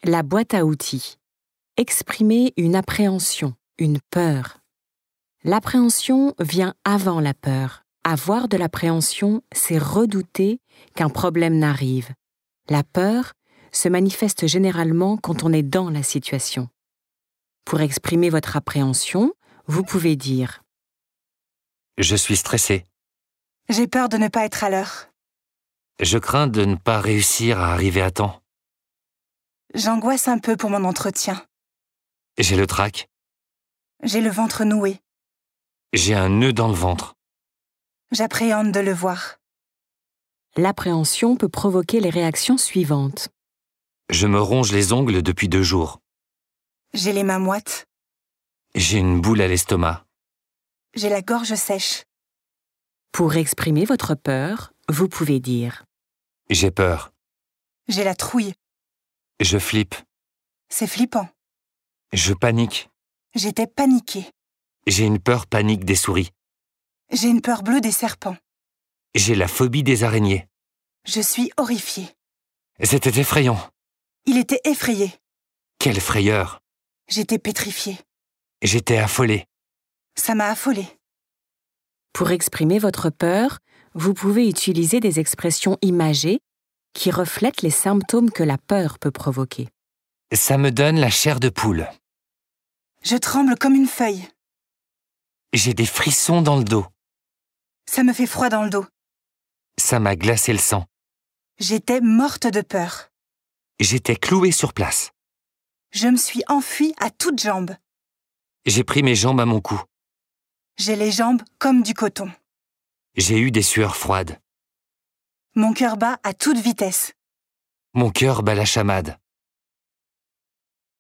La boîte à outils. Exprimer une appréhension, une peur. L'appréhension vient avant la peur. Avoir de l'appréhension, c'est redouter qu'un problème n'arrive. La peur se manifeste généralement quand on est dans la situation. Pour exprimer votre appréhension, vous pouvez dire « Je suis stressé. J'ai peur de ne pas être à l'heure. Je crains de ne pas réussir à arriver à temps. J'angoisse un peu pour mon entretien. J'ai le trac. J'ai le ventre noué. J'ai un nœud dans le ventre. J'appréhende de le voir. » L'appréhension peut provoquer les réactions suivantes. Je me ronge les ongles depuis 2 jours. J'ai les mains moites. J'ai une boule à l'estomac. J'ai la gorge sèche. Pour exprimer votre peur, vous pouvez dire J'ai peur. J'ai la trouille. Je flippe. C'est flippant. Je panique. J'étais paniquée. J'ai une peur panique des souris. J'ai une peur bleue des serpents. J'ai la phobie des araignées. Je suis horrifiée. C'était effrayant. Il était effrayé. Quelle frayeur. J'étais pétrifiée. J'étais affolée. Ça m'a affolée. Pour exprimer votre peur, vous pouvez utiliser des expressions imagées qui reflètent les symptômes que la peur peut provoquer. Ça me donne la chair de poule. Je tremble comme une feuille. J'ai des frissons dans le dos. Ça me fait froid dans le dos. Ça m'a glacé le sang. J'étais morte de peur. J'étais clouée sur place. Je me suis enfuie à toutes jambes. J'ai pris mes jambes à mon cou. J'ai les jambes comme du coton. J'ai eu des sueurs froides. Mon cœur bat à toute vitesse. Mon cœur bat la chamade.